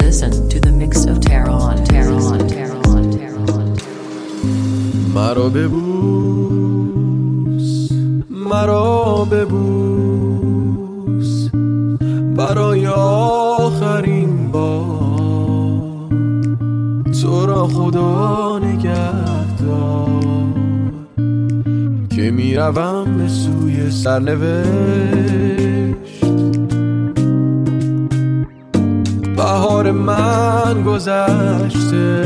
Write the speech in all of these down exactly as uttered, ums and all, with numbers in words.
Listen to the mix of Tehran, Tehran, Tehran, Tehran. مرا ببوس، مرا ببوس برای آخرین بار، تو را خدا نگهدار که میروم به سوی سرنوشت. بهار من گذشته،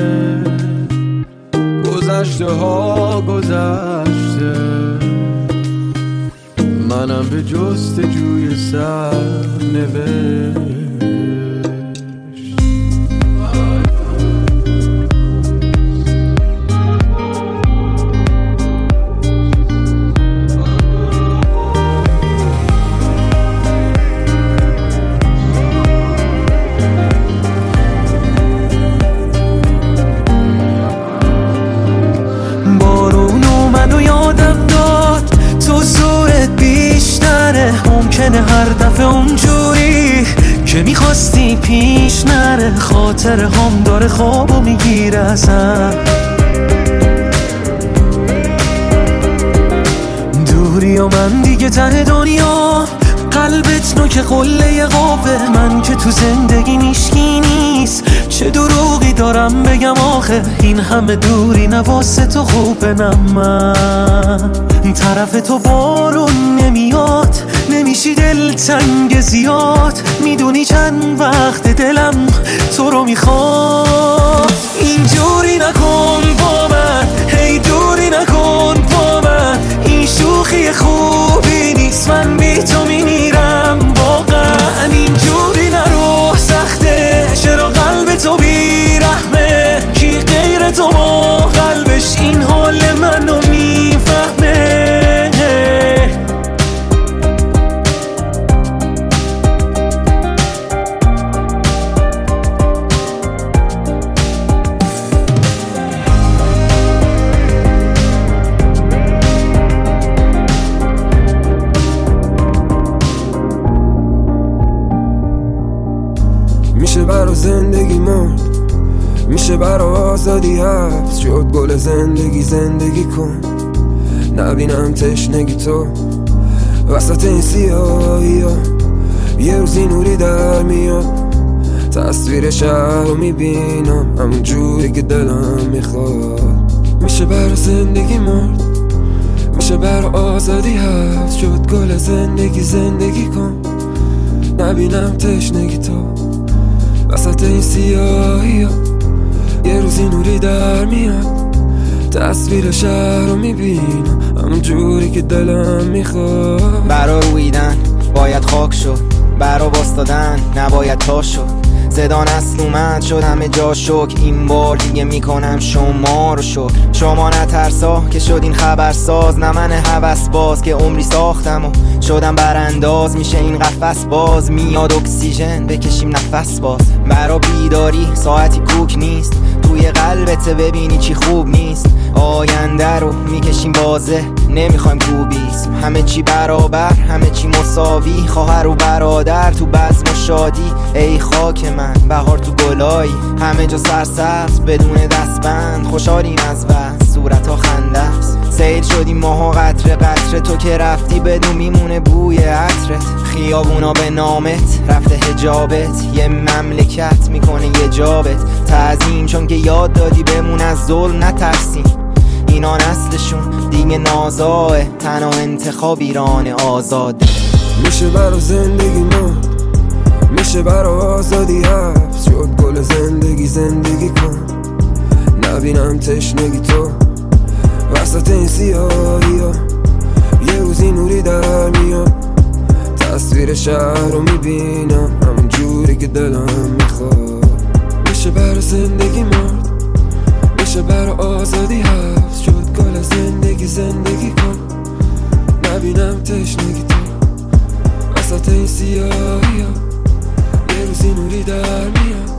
گذشته ها گذشته، منم به جستجوی سرنوشت. هر دفعه اونجوری که میخواستی پیش نره، خاطر هم داره خوابو میگیره ازم. دوری و من دیگه ته دنیا، قلبت نوک قله قوه، من که تو زندگی میشکی نیست، چه دروغی دارم بگم آخه، این همه دوری نواسه تو خوبه. نه من طرف تو بارون نمیاد، نمیشی دلتنگ زیاد، میدونی چند وقت دلم تو رو میخواد. اینجوری نکن با من، هی دوری نکن با من، این شوخی خوبی نیست، من بی تو میمیرم واقعا. اینجوری نرو سخته، چرا قلب تو بیرحمه، کی غیر تو با قلبش این حال منو میفهمه. میشه برا زندگی مرد، میشه برا آزادی حبس شد، گل زندگی زندگی کن، نبینم تشنگی تو وسط این سیاهی ها. یه روزی نوری در میاد، تصویر شهر رو میبینم همون جوری که دلم میخواد. میشه برا زندگی مرد، میشه برا آزادی حبس شد، گل زندگی زندگی کن، نبینم تشنگی تو وسط این سیاهی ها. یه روزی نوری در میاد، تصویر شهر رو میبینم همون جوری که دلم میخواد. برا رویدن باید خاک شد، برا باستادن نباید تا شد، زدان اصل اومد شد همه جا شک، این بار دیگه میکنم شما رو شکر. شما نترسا که شد این خبرساز، نه من هوس باز که عمری ساختم و شدم برانداز. میشه این قفس باز، میاد اکسیژن بکشیم نفس باز. برا بیداری ساعتی کوک نیست، توی قلبت ببینی چی خوب نیست. آینده رو میکشیم بازه، نمیخوایم کوبیسم، همه چی برابر همه چی مساوی، خواهر و برادر تو بزم و شادی. ای خاک من بهار تو گلایی، همه جا سرسبز بدون دستبند، خوشحالیم از بس صورت ها خنده است. سیل شدیم ماها قطره قطره، تو که رفتی بدون میمونه بوی عطرت. خیابونا به نامت رفته حجابت، یه مملکت میکنه یه جابت. تعظیم چون که یاد دادی بمون از ظلم نترسیم، اینا نسلشون دیگه نازاه، تنها انتخاب ایران آزاد. میشه برا زندگی ما، میشه برا آزادی حبس شد، گل زندگی زندگی کن، نبینم تشنگی تو وسط این سیاهی ها. یه روزی نوری در میاد، تصویر شهر رو میبینم همون جوری که دلم میخواد. میشه برا زندگی مرد، میشه برا آزادی حبس شد، گل زندگی زندگی کن، نبینم تشنگی تو وسط این سیاهی ها. یه روزی نوری در میاد،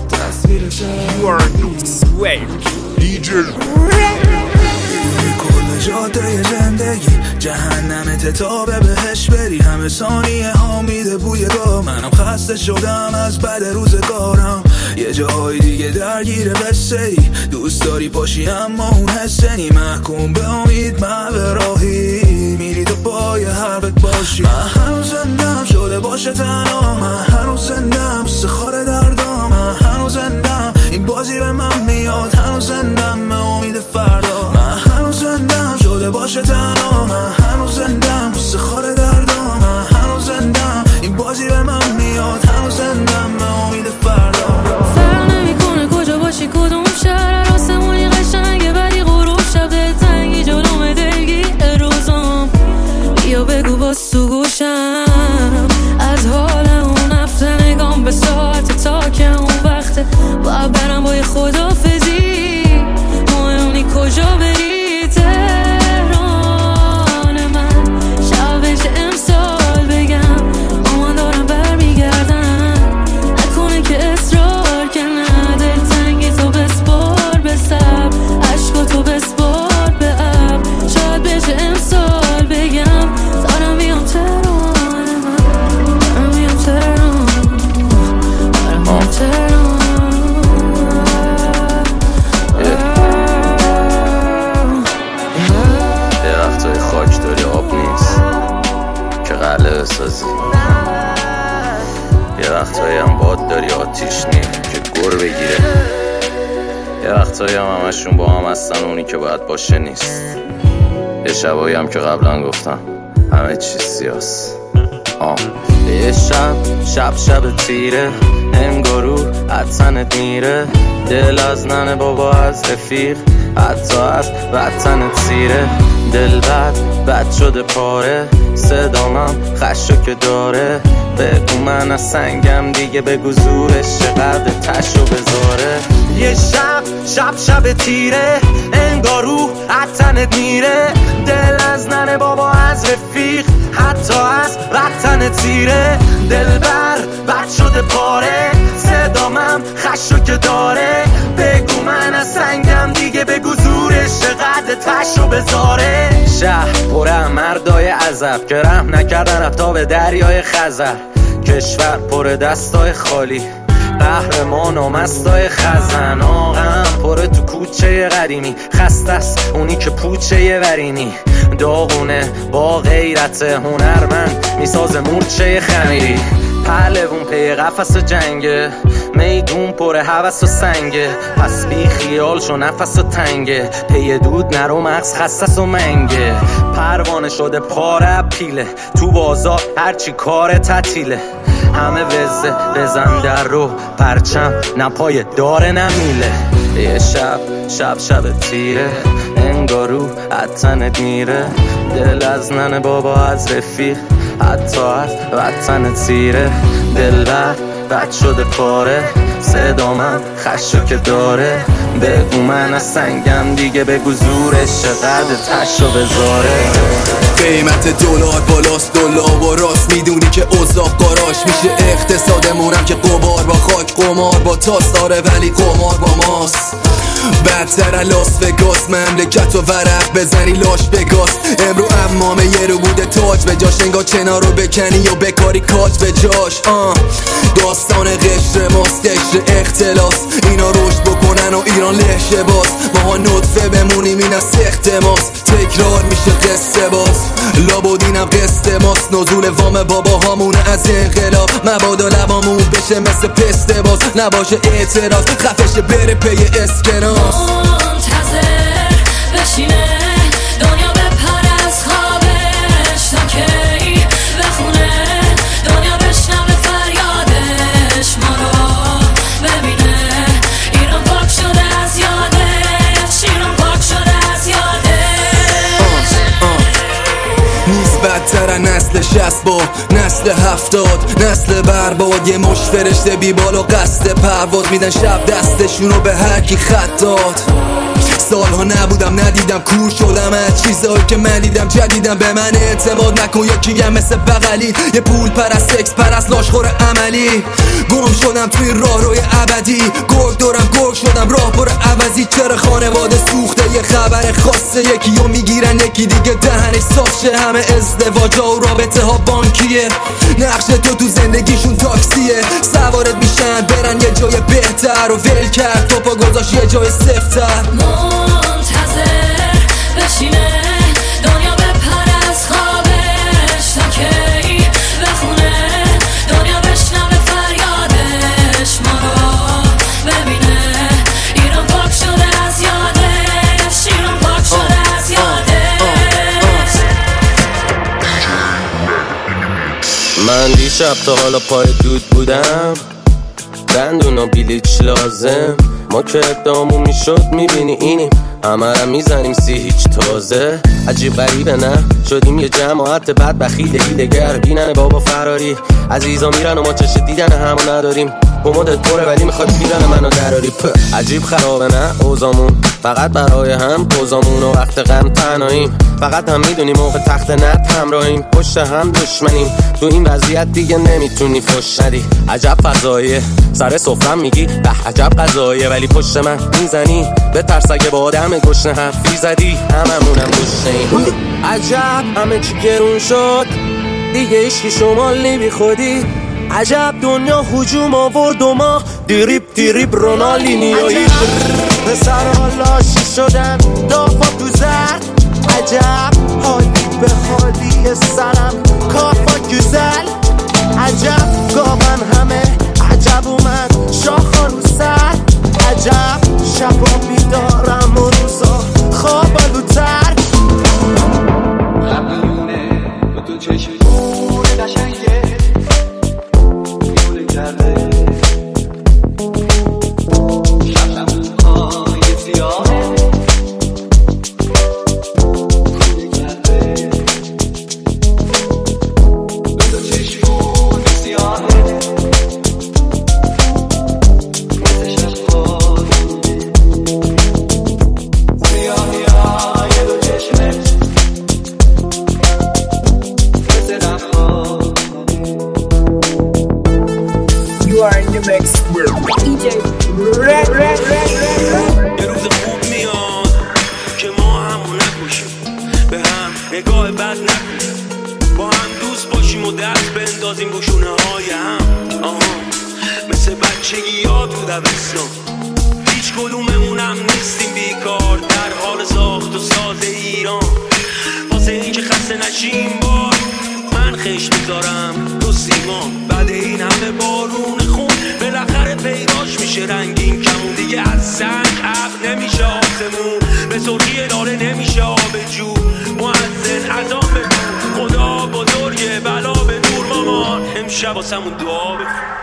تصویر شهر You are new swag D J همه جاده زندگی جهنمت تا به بهش بری، همه ثانیه ها میده بوی گاه. منم خسته شدم از بد روزگارم، یه جای دیگه درگیر قصه ای. دوست داری پاشی اما اون حسه نی، محکوم به امید من راهی میری تو پای حرفت باشی. من هنوز زندم شده باشه تنها، من هنوز زندم سه خار دردام، من هنوز زندم این بازی به من میاد، هنوز زندم به امید فردا. من هنوز زندم شده باشه تنها، من هنوز زندم سه خار دردام، من هنوز زندم این بازی به من میاد، هنوز زندم به امید فردا. فرق نمیکنه کجا باشی کدوم شهر، آسمونی قشنگه ولی غروب شب تنگی جلوم دلگیر روزام. بیا بگو باز تو گوشم از حال اون هفته، نگام به ساعت تا که اون وقته باید برم با یه خدافزی. مهمونی کجا بری تهران من، شبش امسال بگم آمان دارم برمیگردن، نکنه که اصرار که نه دلتنگی تو بسپار به سب، عشق تو بسپار به اب، شاید بشه امسال بگم دارم بیام تهران من، دارم بیام تهران، دارم بیام تهران. یه وقتای خاک داری آب نیست که قلعه بسازی، یه وقتایی هم باد داری آتیش نیم که گر بگیره، یه وقتایی هم همشون با هم هستن اونی که باید باشه نیست، یه شبایی هم که قبلا گفتم همه چیز سیاست. آم یه شب شب شب تیره، انگارو عطنت میره، دل از ننه بابا از رفیق، حتی از وطنت سیره. دل بد بد شده پاره، صدامم خشو که داره، بگو من از سنگم دیگه، بگو زورش چقدر تشو بذاره. یه شب شب شب تیره، انگارو عطنت میره، دل از ننه بابا از رفیق، حتی از وطنت سیره. دل بر بد شده پاره، صدامم خشو که داره، بگو من از سنگم دیگه، بگو زورش چقدر تشو بذاره. شهر پر مردای عذب که رحم نکردن رفتا به دریای خزر، کشور پر دستای خالی، قهرمان و مستای خزن، آقم پره تو کوچه قدیمی، خسته است اونی که پوچه ورینی، داغونه با غیرت هنرمند میسازه مورچه خمیری. پهلوون پی قفس جنگه، میدون پر هوس و سنگه، پس بی خیال شو نفس و تنگه، پی دود نرو مغز خصص و منگه، پروانه شده پاره پیله، تو بازار هرچی کار تعطیله، همه وزه بزن در رو پرچم، نپای داره نمیله. یه شب شب شب تیره، انگارو عطنت میره، دل از ننه بابا از رفیق، حتی از وطنت سیره. دل بر بد شده پاره، صدامم خشو که داره، بگو من از سنگم دیگه، بگو زورش چقدر تشو بذاره. قیمت دلار بالاست، دلار و راست، میدونی که اوضاع قاراش میشه، اقتصادمونم که قمار با خاک، قمار با تاس داره ولی قمار با ماست. بدتر لاس وگاس، مملکت و ورق بزنی لاش بگاس، امرو امامه یه رو بوده تاج به جاش، انگار چنا رو بکنی و بکاری کات به جاش. آه داستان قشر ماست، قشر اختلاس، اینا رشد بکنن و ایران لهشه باز، ماها نطفه بمونیم این از سخت ماست، تکرار میشه قصه باز، لابودینم قصه ماست، نزول وام بابا هامونه از انقلاب، مبادا لبامون بشه مثل پسته باز، نباشه اعتراض خفش بره پی اسکناس. منتظر بشینه دنیا بپر از خوابش، تا کی بخونه دنیا بشنوه فریادش، ما رو ببینه ایران پاک شده از یادش، ایران پاک شده از یادش. نیست بدتر نسل شصت با نسل هفتاد، نسل برباد، یه مش فرشته بی بال و قصد پرواز، میدن شب دستشونو به هر کی خط داد، سالها نبودم ندیدم کور شدم از چیزهایی که من دیدم جدیدم به من اعتماد نکن یکیم مثل بغلی یه پول پرست سکس پرست لاشخور عملی گم شدم توی راه روی ابدی گرگ دارم گرگ شدم راه پر عوضی چرا خانواده سوخته یه خبر خاصه یکی رو میگیرن یکی دیگه دهنش صاف شه همه ازدواجا و رابطه ها بانکیه نقش تو تو زندگیشون تاکسیه سوارت میشن برن یه جای بهتر و ول کرد تو پا گذاشت یه جای سفتر منتظر بشینه دنیا بپر از خوابش تا کی بخونه دنیا بشنوه فریادش ما رو ببینه ایران پاک شده از یادش ایران پاک شده از یادش من دیشب تا حالا پای دود بودم دندون و بیلیچ لازم ما که ادامون میشد میبینی اینیم همه را میزنیم سی هیچ تازه عجیب غریبه نه شدیم یه جماعت بد بخیل هیلگر بینن بابا فراری عزیزا میرن و ما چش دیدن همو نداریم کمدت پره ولی میخواد دیدن منو دراری عجیب خرابه نه اوزامون فقط برای هم کوزامون و وقت غم تنهاییم فقط هم میدونیم موقع تخت نت همراهیم پشت هم دشمنیم تو این وضعیت دیگه نمیتونی فش ندی عجب فضاییه سر سفرم میگی به عجب قضاییه ولی پشت من میزنی به ترس اگه با آدم گشنه حرفی زدی هممونم گشنه‌ایم عجب همه چی گرون شد دیگه ایشکی شمالی بی خودی عجب دنیا هجوم آورد و ما دیریب دیریب رونالینیایی پسر لاشی شدن دافا تو زرد عجب حالی به حالی سرم کافا گزل عجب گاون همه عجب اومد شاخا رو سر عجب شبا بیدارم و روزا خوابالوتر قبلونه با تو چشم پور قشنگه بیوله کرده شبنم‌های سیاهه بیوله کرده با تو چشمون سیاهه مثل شب‌ها سیاهی های دو چشمت مثل دم‌ها You are in the mix with D J Red Red Red Red یه روز خوب میاد که ما همو نکشیم به هم نگاه بد نکنیم با هم دوست باشیم و دست بندازیم با شونه های هم آها مثل بچگی ها تو دبستان هیچ کدوممونم نیستیم بیکار در حال ساخت و ساز ایران واسه این که خسته نشیم بار من خش میذارم تو سیمان بعد این همه بارون خون بالاخره پیداش میشه رنگین کمون دیگه از سنگ عب نمیشه آسمون به سرخی داره نمیشه آب جو مؤذن اذان بگو خدا بزرگه بلا به دور مامان امشب واسمون دعا بخون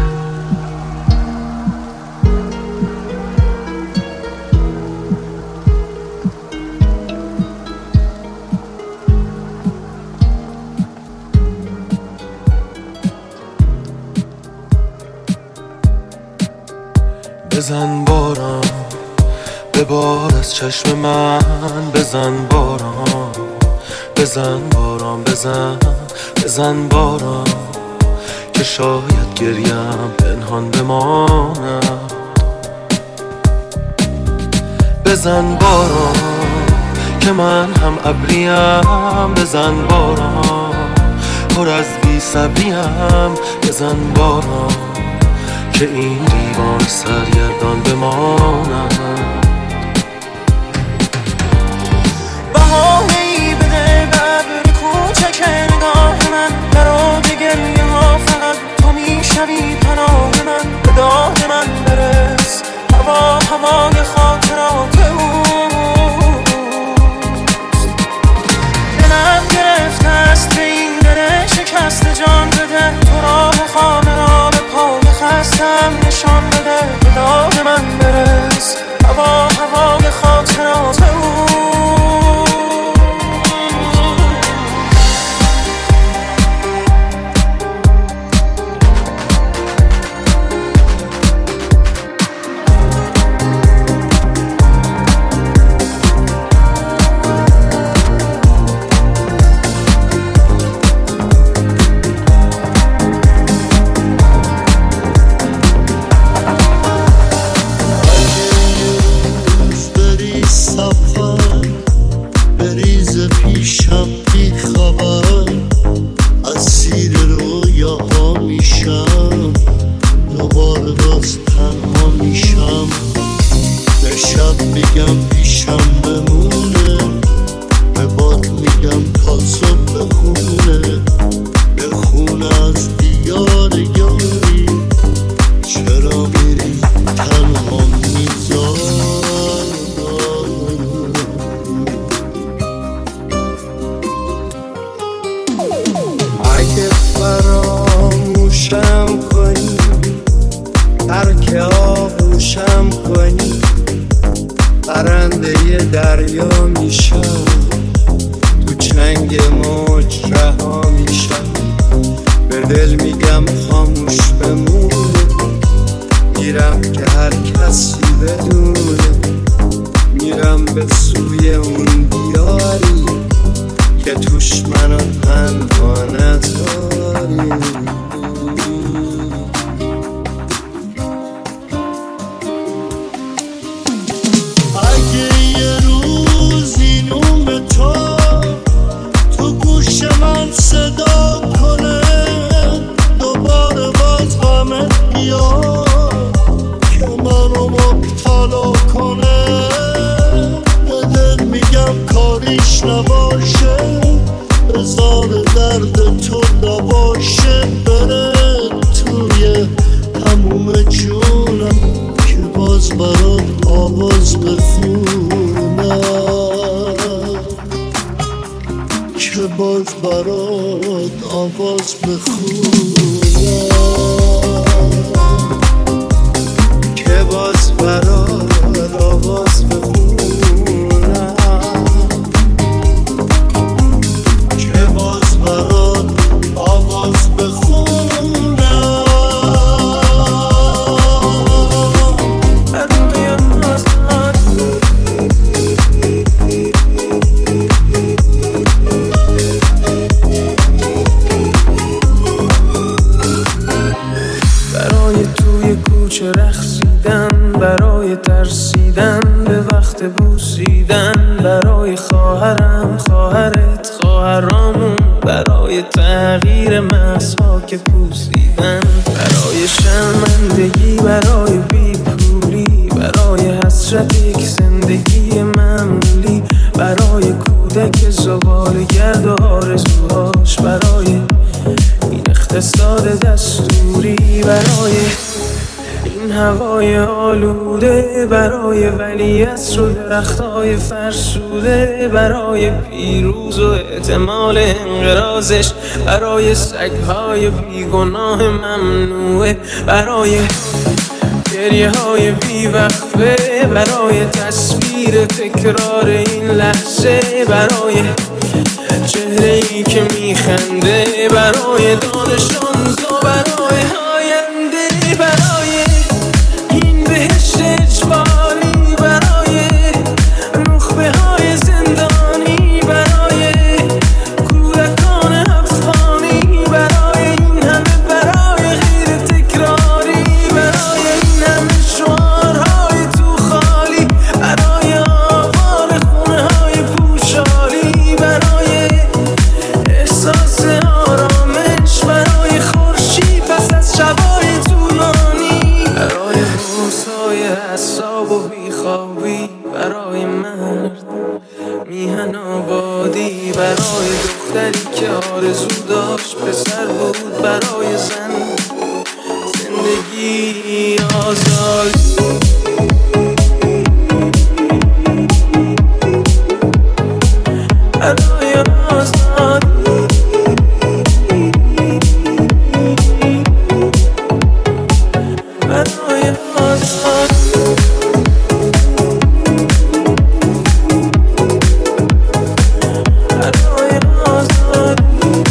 بزن باران ببار از چشم من بزن باران بزن باران بزن بزن باران که شاید گریم پنهان بماند بزن باران که من هم ابریم بزن باران پر از بی صبریم بزن باران که این دیوان سرگردان بماند بهانه‌ای بده بر کوچک نگاه من برای گریه ها فقط تو میشوی پناه من به داد من برس هوا هوای خاطرات اوست دلم گرفته است به این دل شکست جان بده تو راه خانه را به پای خستم نشان بده به داد من برس هوا هوای خاطرات اوست میگم پیشم بمونه، به باد میگم تا صبح بخونه، بخونه از دیار یاری. چرا میری تنها میذاری؟ اگه فراموشم کنی، ترک آغوشم کنی، پرنده دریا میشم، تو چنگ موج رها میشم. به دل میگم خاموش بمونه، میرم که هر کسی بدونه، میرم به سوی اون دیاری که توش منو تنها نذاری. اگه یه روز این نوم تو تو گوش من صدا کنه، دوباره باز غمت بیاد که منو مبتلا کنه، به دل میگم کاریش نباشه، بذار درد تو نباشه، بره توی تموم جونم که باز برات آواز بخونم، که باز برات آواز بخونم، که باز برات آواز بخونم، که باز برات آواز بخونم. رقصیدن برای ترسیدن به وقت بوسیدن، برای خواهرم خواهرت خواهرامون، برای تغییر مغزها که پوسیدن، برای شرمندگی برای بیپولی، برای حسرت یک زندگی معمولی، برای کودک زباله‌گرد و آرزوهاش، برای این اقتصاد دستوری، برای این هوای آلوده، برای ولیعصر و درختای فرسوده، برای پیروز و احتمال انقراضش، برای سگهای بیگناه ممنوعه، برای گریه های بیوقفه، برای تصویر تکرار این لحظه، برای چهره ای که میخنده، برای دانش آموزا، برای آینده، برای این بهشت اجباری، برای نخبه های زندانی، برای کودکان افغانی، برای این همه برای غیر تکراری، برای این همه شعارهای تو خالی، برای آوار خونه های پوشالی، برای احساس آرامش، برای خورشید پس از شبای طولانی، برای روزهای حساب و بیخوابی، برای مرد میهن آبادی، برای دختری که آرزو داشت پسر بود، برای زن زندگی آزادی. برای آزادی، برای آزادی، برای آزادی.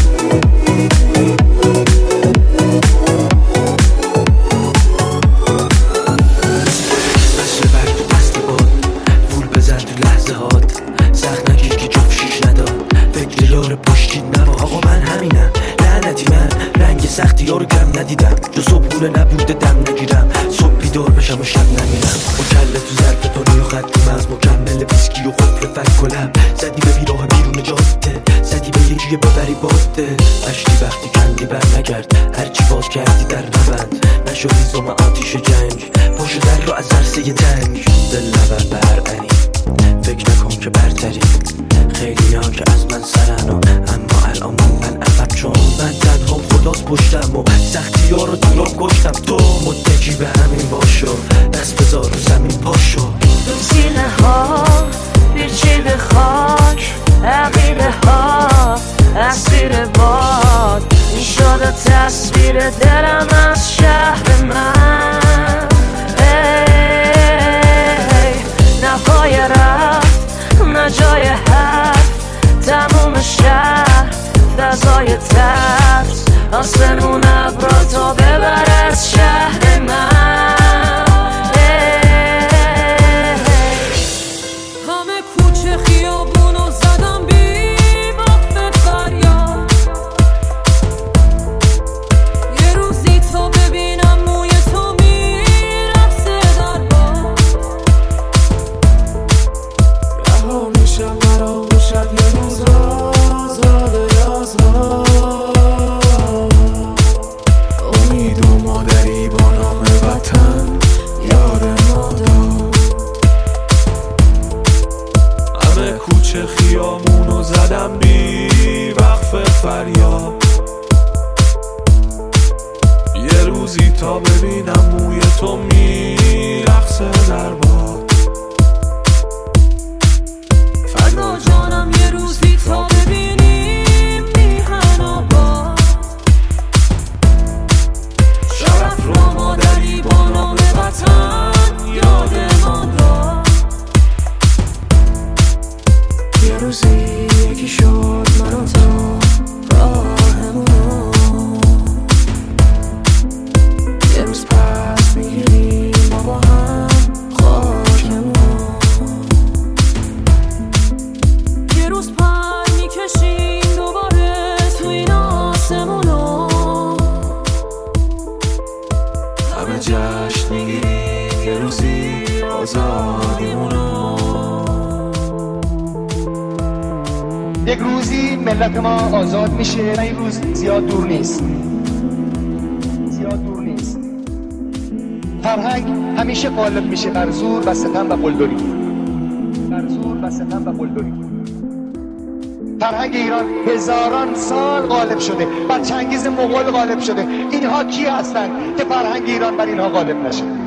مثل برگ تو دست باد، وول بزن تو لحظه هات، سخت نگیر که جفت شیش نداد، فکر یار پشتی نبا. آقا من همینم، لعنتی من رنگ سختی ها رو کم ندیدم، جو صبحونه نبوده دم نگیرم، صبح بیدار بشم و شب نمیرم، با کله تو ظرف تونی و خطی مز مکمل ویسکی و خفل فک کلم، زدی به بیراه بیرون جاده، زدی به یکی ببری باده، اشتی وقتی کندی بر نگرد، هرچی باز کردی در نبند، نشدی زمان آتیش جنگ پاشو در رو از عرصه تنگ دل نبر برعنی فکر نکن که برتری خیلی ها که از من سرن و اما الان من عقب چون من تنها خداست پشتم و سختی ها رو دورم گشتم تو متکی به همین باشو دست بذار رو زمین پاشو تو سینه ها پیچیده خاک عقیده ها اسیر باد این شده تصویر دلم از شهر من نه پای رفت نه جای حرف تموم شهر فضای ترس آسمون ابرا تا ببر از شهر من همه کوچه خیابونو زدم بی وقت فریاد یه روزی تا ببینم موی تو میرقصه در باد رها میشم مرا باشد یه روز آزاد آزاد امید و مادری با نام وطن یاد مادر همه کوچه خیامونو زدم بی وقف فریاد یه روزی تا ببینم موی تو میرقصه در باد فدا جانم یه روزی تا ببینیم میهن آباد شرف را مادری با نام وطن یاد من داد یه روزی یکی شد من و تو راهمونو یه روز پس میگیریم ما با هم خاکمون یه روز پر میکشیم دوباره تو این آسمونو همه جشن میگیریم یه روزی آزادیمونو یک روزی ملت ما آزاد میشه و این روز زیاد دور نیست زیاد دور نیست فرهنگ همیشه غالب میشه بر زور و ستم و قلدری بر زور و ستم و قلدری فرهنگ ایران هزاران سال غالب شده بر چنگیز مغول غالب شده اینها کی هستن که فرهنگ ایران بر اینها غالب نشه